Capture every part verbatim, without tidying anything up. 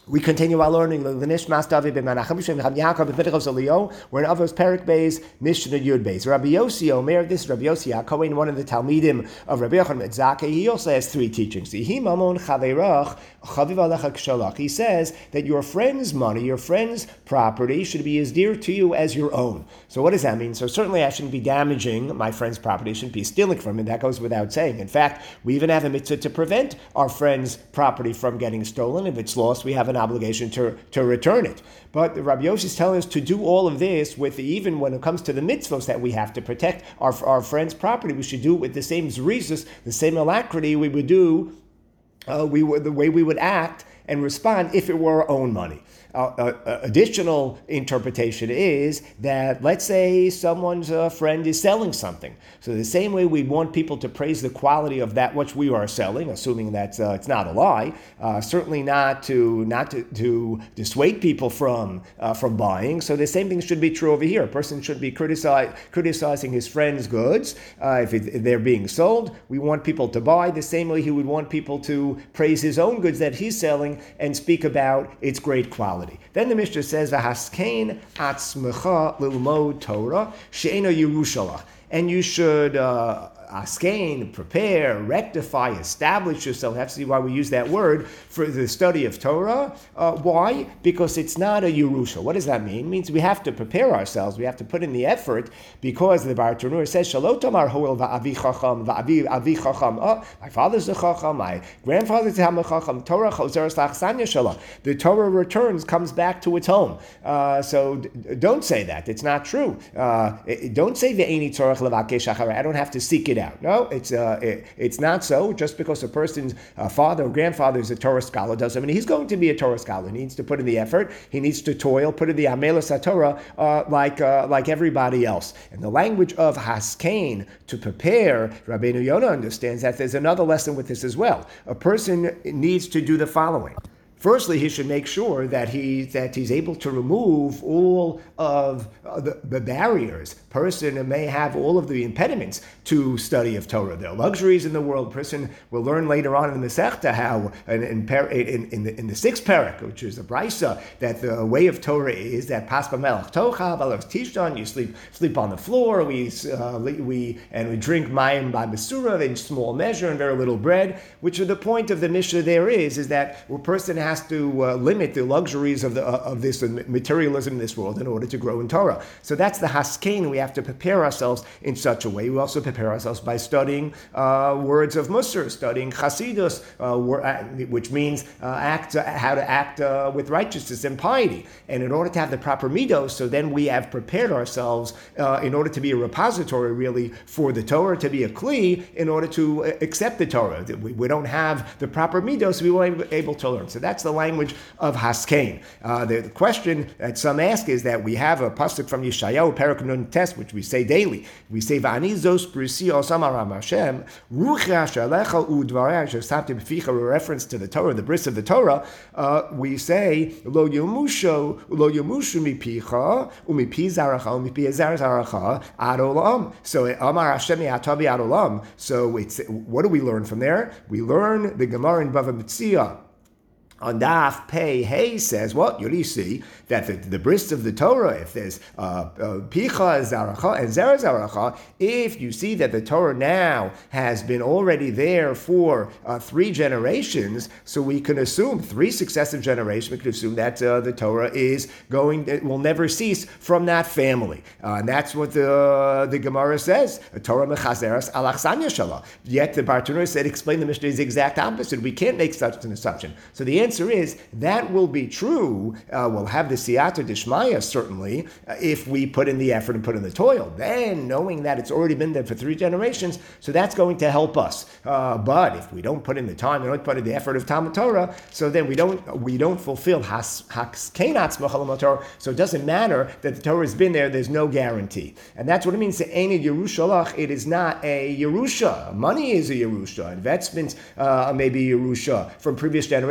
We continue our learning. We're in Avos Perik Beis, Mishnah Yud Beis. Rabbi Yossi Omer, this is Rabbi Yossi HaKohen, one of the Talmidim of Rabbi Yochanan ben Zakkai. He also has three teachings. He says that your friend's money, your friend's property should be as dear to you as your own. So what does that mean? So certainly I shouldn't be damaging my friend's property. I shouldn't be stealing from him. That goes without saying. In fact, we even have a mitzvah to prevent our friend's property from getting stolen. If it's lost, we have an obligation to, to return it. But Rabbi Yossi is telling us to do all of this with, even when it comes to the mitzvahs that we have to protect our, our friend's property, we should do it with the same zrizus, the same alacrity we would do, uh, we would, the way we would act and respond if it were our own money. Uh, uh, additional interpretation is that, let's say someone's uh, friend is selling something. So the same way we want people to praise the quality of that which we are selling, assuming that uh, it's not a lie, uh, certainly not to not to, to dissuade people from uh, from buying. So the same thing should be true over here. A person should be criticize, criticizing his friend's goods. Uh, if, it, if they're being sold, we want people to buy the same way he would want people to praise his own goods that he's selling and speak about its great quality. Then the Mishnah says, "V'haskein atzmecha lilmod Torah she'ena Yerushalah," and you should uh, askein, prepare, rectify, establish yourself. You have to see why we use that word for the study of Torah. Uh, why? Because it's not a Yerusha. What does that mean? It means we have to prepare ourselves. We have to put in the effort, because the Bartanur says, "Shalo tamar hoel va'avi chacham va'avi avi chacham." Oh, my father's a chacham, my grandfather's a chacham. Torah chozeres lachsanya shala. The Torah returns, comes back to its home. Uh, so d- don't say that. It's not true. Uh, it, don't say ve'eni tzorach levakesh acharei. I don't have to seek it out. No, it's uh, it, it's not so. Just because a person's uh, father or grandfather is a Torah scholar doesn't mean he's going to be a Torah scholar. He needs to put in the effort. He needs to toil, put in the amelas haTorah uh, like uh, like everybody else. And the language of haskein, to prepare, Rabbeinu Yonah understands that there's another lesson with this as well. A person needs to do the following. Firstly, he should make sure that he that he's able to remove all of uh, the, the barriers. Person may have all of the impediments to study of Torah. There are luxuries in the world. Person will learn later on in the Masechta how in in, in, in, the, in the sixth parak, which is the Brisa, that the way of Torah is that Paspa Melech Tocha, Velos Tishdan, you sleep sleep on the floor. We uh, we and we drink mayim by Mesura in small measure and very little bread. Which is the point of the Mishnah there is is that a person has to uh, limit the luxuries of the uh, of this uh, materialism in this world in order to grow in Torah. So that's the haskein. We have to prepare ourselves in such a way. We also prepare ourselves by studying uh, words of Musar, studying Chasidus, uh, which means uh, act uh, how to act uh, with righteousness and piety. And in order to have the proper midos, so then we have prepared ourselves uh, in order to be a repository, really, for the Torah, to be a kli, in order to accept the Torah. We, we don't have the proper midos, we weren't able to learn. So that's the language of haskein. Uh, the, the question that some ask is that we have a pasuk from Yeshayahu, Perek Nun Tes, which we say daily. We say, "V'ani zos brisi osam aram Hashem, ruchi asher lecha udvarei asher samti b'ficha," a reference to the Torah, the bris of the Torah. Uh, we say, "Lo yomusho, lo yomushu mipicha, umipi zaracha, umipi zar zaracha ad olam." So Amar Hashem yatavi ad olam. So it's, what do we learn from there? We learn the Gemara in Bava Metzia on Daf Pei Hey says, well, you see that the, the bris of the Torah, if there's uh, uh, Picha Zaracha and Zera Zaracha, if you see that the Torah now has been already there for uh, three generations, so we can assume three successive generations, we can assume that uh, the Torah is going, it will never cease from that family. Uh, and that's what the uh, the Gemara says, Torah mechazeres alachsanya shala. Yet the Bartanur said, explain the Mishnah is the exact opposite. We can't make such an assumption. So the answer is, that will be true. Uh, we'll have the siyata dishmaya, certainly, uh, if we put in the effort and put in the toil. Then, knowing that it's already been there for three generations, so that's going to help us. Uh, but if we don't put in the time, we don't put in the effort of Talmud Torah, so then we don't we don't fulfill haskenatz machal Torah. So it doesn't matter that the Torah has been there. There's no guarantee, and that's what it means to Ein Yerushalach. It is not a Yerusha. Money is a Yerusha. Investments uh, may be Yerusha from previous generations, but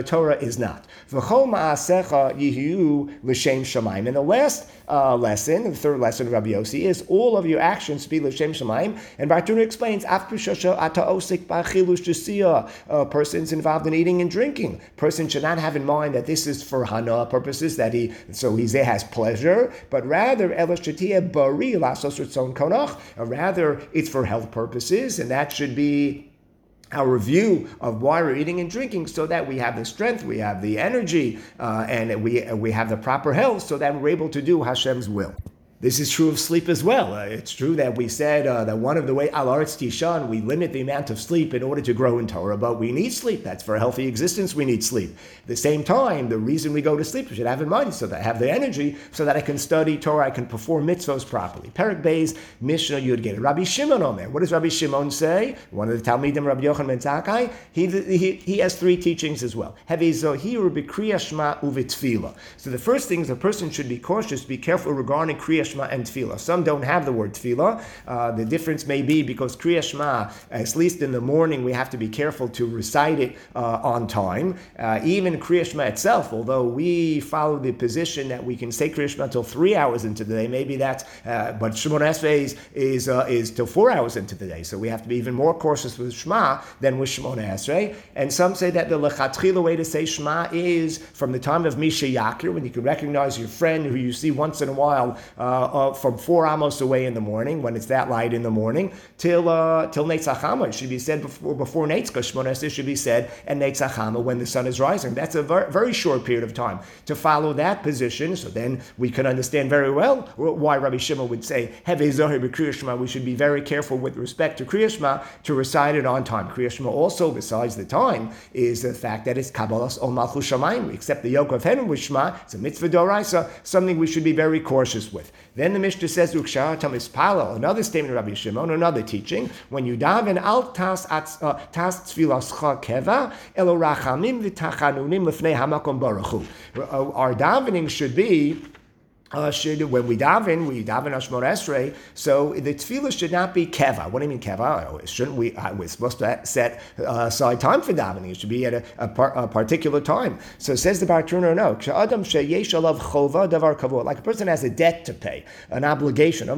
Torah is not. V'chol ma'asecha yihiu l'shem shamayim. And the last uh, lesson, the third lesson of Rabbi Yossi, is all of your actions be l'shem shamayim. And Bartuna explains, af b'shasha ata osik b'achilush d'siyah. A person's involved in eating and drinking. Person should not have in mind that this is for hana purposes, that he so he has pleasure, but rather ela shetiyeh bari lasos ritzon konach. Rather, it's for health purposes, and that should be our view of why we're eating and drinking, so that we have the strength, we have the energy, uh, and we we have the proper health, so that we're able to do Hashem's will. This is true of sleep as well. Uh, it's true that we said uh, that one of the way al aretz tishan, we limit the amount of sleep in order to grow in Torah, but we need sleep. That's for a healthy existence. We need sleep. At the same time, the reason we go to sleep, we should have in mind so that I have the energy, so that I can study Torah, I can perform mitzvos properly. Perek Beis Mishnah Yud Gid. Rabbi Shimon on there. What does Rabbi Shimon say? One of the Talmidim, Rabbi Yochanan ben Zakkai. He, he he has three teachings as well. Hevi zohiru b'kriyas shema uvitfila. So the first thing is a person should be cautious, be careful regarding kriyas shema and tefillah. Some don't have the word tefillah. Uh, the difference may be because Kriya Shema, at least in the morning, we have to be careful to recite it uh, on time. Uh, even Kriya Shema itself, although we follow the position that we can say Kriya Shema until three hours into the day, maybe that's, uh, but Shemona Esrei is is, uh, is till four hours into the day. So we have to be even more cautious with Shema than with Shemona Esrei. And some say that the lechatchila way to say Shema is from the time of Misha Yakir, when you can recognize your friend who you see once in a while, uh, uh, from four amos away in the morning, when it's that light in the morning, till uh, till Netzach Hama. It should be said before before Netzach. Shemona Esrei should be said and Netzach Hama when the sun is rising. That's a very, very short period of time to follow that position. So then we can understand very well why Rabbi Shimon would say Hevei Zohar b'Kriyas Shema. We should be very careful with respect to Kriyas Shema to recite it on time. Kriyas Shema also, besides the time, is the fact that it's Kabbalas Ol Malchus Shamayim. We accept the yoke of heaven with Shema. It's a mitzvah d'oraisa, something we should be very cautious with. Then the Mishnah says, Ukshar Tamis Palel, another statement of Rabbi Shimon, another teaching, when you daven al tas tas tfilascha keva, elo rachamim v'tachanunim lefnei hamakom baruch hu. Our davening should be Uh, should, when we daven, we daven Shemona Esrei, so the tefillah should not be keva. What do you mean keva? Oh, shouldn't we, uh, we're supposed to set uh, aside time for davening. It should be at a, a, par, a particular time. So says the Bartuna, no. Like a person has a debt to pay, an obligation.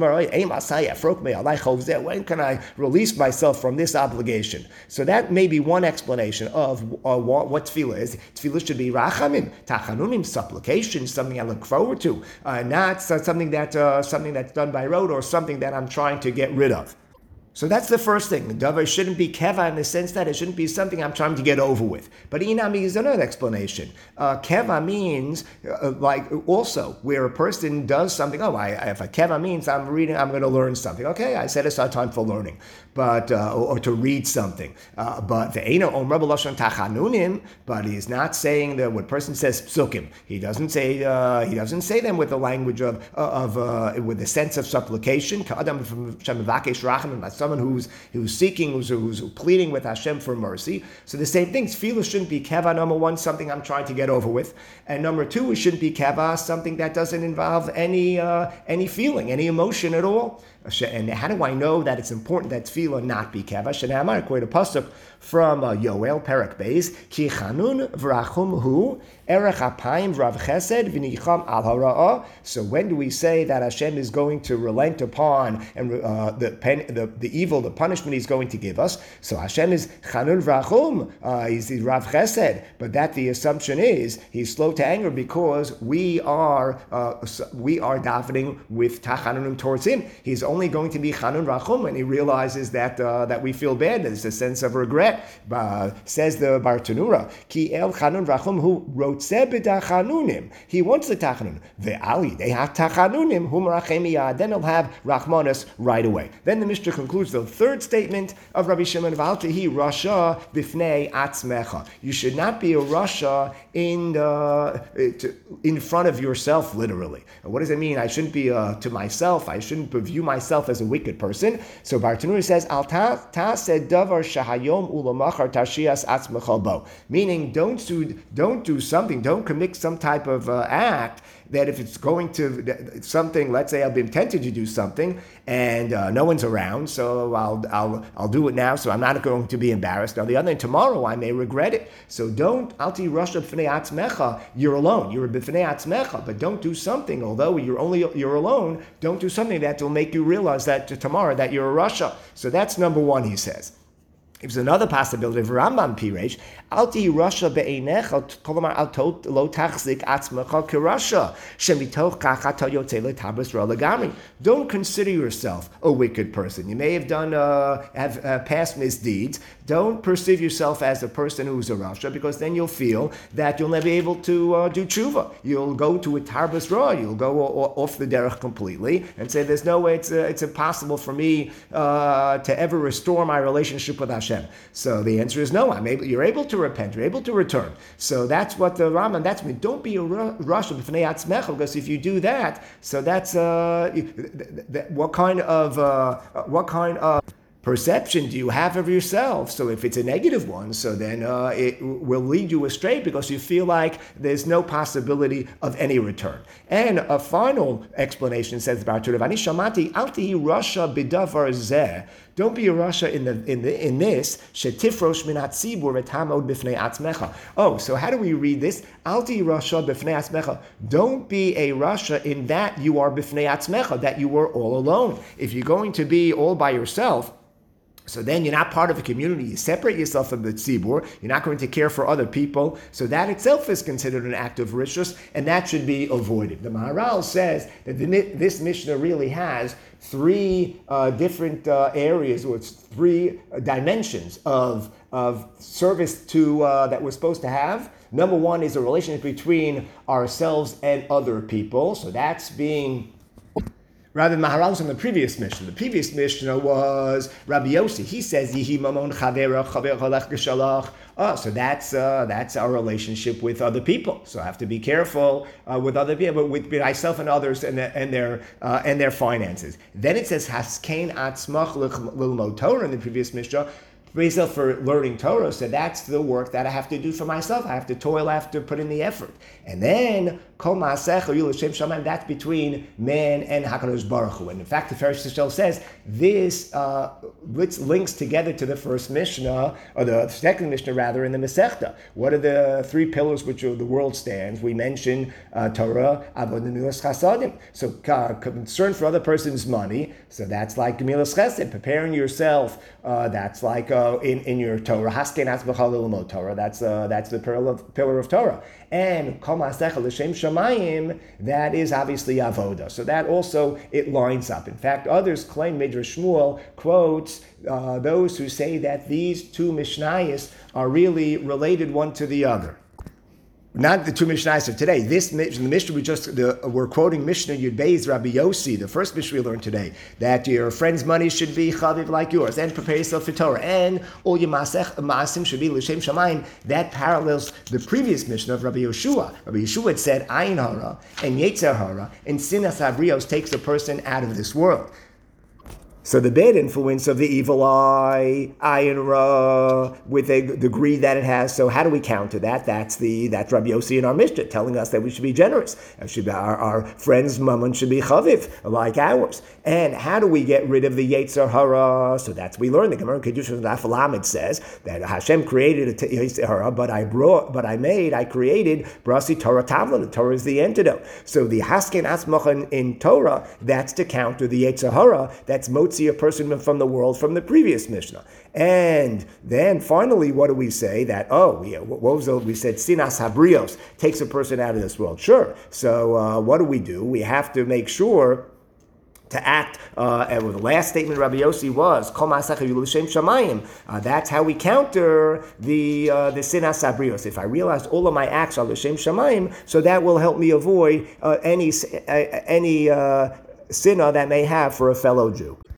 When can I release myself from this obligation? So that may be one explanation of uh, what, what tefillah is. Tefillah should be rachamim, tachanunim, supplication, something I look forward to. Uh, not something that uh, something that's done by rote or something that I'm trying to get rid of. So that's the first thing. The davar shouldn't be keva in the sense that it shouldn't be something I'm trying to get over with. But inami is another explanation. Uh, keva means uh, like also where a person does something. Oh, I, if a keva means I'm reading, I'm going to learn something. Okay, I set aside time for learning, but uh, or, or to read something. Uh, but the eno om rebel lashon tachanunim. But he's not saying that when a person says psukim, he doesn't say uh, he doesn't say them with the language of of uh, with the sense of supplication. Ka'adam from shemavakesh rachamim. Someone who's who's seeking, who's, who's pleading with Hashem for mercy. So the same thing, tefillah shouldn't be keva, number one, something I'm trying to get over with. And number two, it shouldn't be keva, something that doesn't involve any uh, any feeling, any emotion at all. And how do I know that it's important that tefillah not be keva? Shenamar, according to pasuk from uh, Yoel, Perek Beis, Ki chanun v'rachum hu, erech apayim v'rav chesed v'nicham al hara'ah. So when do we say that Hashem is going to relent upon and uh, the, pen, the the evil, the punishment He's going to give us? So Hashem is chanun v'rachum, uh, He's rav chesed, but that the assumption is He's slow to anger because we are uh, we are davening with tachanunim towards Him. He's only going to be chanun rachum when He realizes that uh, that we feel bad. There's a sense of regret. Uh, says the Bartanura, Ki el chanun rachum hu rotzeh b'tachanunim. He wants the tachanunim. Ve'ali they have tachanunim hu merachem miyad. Then he'll have rachmanas right away. Then the Mishnah concludes the third statement of Rabbi Shimon Valtehi Rasha b'fnei atzmecha. You should not be a Rasha in uh, in front of yourself, literally. What does it mean? I shouldn't be uh, to myself. I shouldn't view myself as a wicked person. So Bartanura says, Al ta said davar shahayom ulamachar tashias atzmecha bo. Meaning, don't do don't do something something. Don't commit some type of uh, act that if it's going to something, let's say I've been tempted to do something and uh, no one's around, so I'll I'll I'll do it now, so I'm not going to be embarrassed. On the other hand, tomorrow I may regret it. So don't alti rasha b'fnei atzmecha. You're alone. You're b'fnei atzmecha, but don't do something. Although you're only you're alone, don't do something that will make you realize that tomorrow that you're a rasha. So that's number one. He says. There's another possibility of Rambam Piresh. Alti rasha be'einecha kolamar altot lo tachzik atzmecha kirasha shemitoch kachata yotze letabras ra legamri. Don't consider yourself a wicked person. You may have done uh, have uh, past misdeeds. Don't perceive yourself as a person who's a rasha, because then you'll feel that you'll never be able to uh, do tshuva. You'll go to a tarbas ra. You'll go o- off the derech completely and say, "There's no way. It's uh, it's impossible for me uh, to ever restore my relationship with Hashem." So the answer is no. I'm able. You're able to repent. You're able to return. So that's what the Rambam. That's me. Don't be a rasha b'fnei atzmecha, because if you do that, so that's uh, what kind of uh, what kind of perception do you have of yourself? So if it's a negative one, so then uh, it will lead you astray because you feel like there's no possibility of any return. And a final explanation says about Ani shamati alti rasha bidavar zeh. Don't be a rasha in the in the in this shetifrosh minat tzibur etamod b'fnei atzmecha. Oh, so how do we read this? Alti rasha b'fnei atzmecha. Don't be a rasha in that you are b'fnei atzmecha, that you are all alone. If you're going to be all by yourself, so then you're not part of a community. You separate yourself from the tzibur. You're not going to care for other people. So that itself is considered an act of rishus, and that should be avoided. The Maharal says that the, this Mishnah really has three uh, different uh, areas, or it's three uh, dimensions of, of service to uh, that we're supposed to have. Number one is a relationship between ourselves and other people. So that's being... Rather than Maharal was on the previous Mishnah. The previous Mishnah was Rabbi Yossi. He says, Yihi mamon chavera chaver halach geshalach. Oh, so that's uh, that's our relationship with other people. So I have to be careful uh, with other people, with myself and others, and their and their, uh, and their finances. Then it says haskein atzmach lilmod Torah in the previous Mishnah. Myself for learning Torah, so that's the work that I have to do for myself. I have to toil, I have to put in the effort. And then, Kol Ma'asech or Yul Hashem Shamayim, that's between man and HaKadosh Baruch Hu. And in fact, the Farish Yisrael says, this uh, links together to the first Mishnah, or the second Mishnah rather, in the Masechta. What are the three pillars which the world stands? We mentioned uh, Torah, Avodah, Gemilas Chasadim. So uh, concern for other person's money, so that's like Gemilas Chesed, preparing yourself, uh, that's like uh, in, in your Torah, Hasken Atzmachal Lilmod Torah, that's uh, that's the pillar of, pillar of Torah. And Kol Ma'asech L'Shem Shamayim, that is obviously Avodah. So that also, it lines up. In fact, others claim, Midrash Shmuel quotes uh, those who say that these two Mishnayos are really related one to the other. Not the two Mishnayos of today. This the Mishnah we just the, we're quoting Mishnah Yud Beis Rabbi Yossi, the first Mishnah we learned today, that your friend's money should be chaviv like yours, and prepare yourself for Torah, and all your maasech maasim should be l'shem shamayim. That parallels the previous Mishnah of Rabbi Yeshua. Rabbi Yeshua had said ayin hara and yetzer hara, and sinas habrios takes a person out of this world. So the bad influence of the evil eye, ayin ra, with a degree that it has. So how do we counter that? That's the that's Rabbi Yossi in our Mishnah telling us that we should be generous. Should be, our, our friends' mammon should be chaviv like ours. And how do we get rid of the yetzer hara? So that's we learn. The Gemara Kedusha Daf Lamed says that Hashem created a yetzer hara, but I brought, but I made, I created brasi Torah tavla. The Torah is the antidote. So the hasken atzmach in Torah, that's to counter the yetzer hara. That's motzi a person from the world from the previous Mishnah. And then finally, what do we say? That, oh, yeah, what was it? We said sinas habrios takes a person out of this world. Sure. So uh, what do we do? We have to make sure to act, uh, and the last statement Rabbi Yossi was, Kol Ma'asech L'Shem Shamayim. Uh, that's how we counter the uh, the sinas habrios. If I realize all of my acts are L'Shem Shamayim, so that will help me avoid uh, any uh, any uh, sinah that may have for a fellow Jew.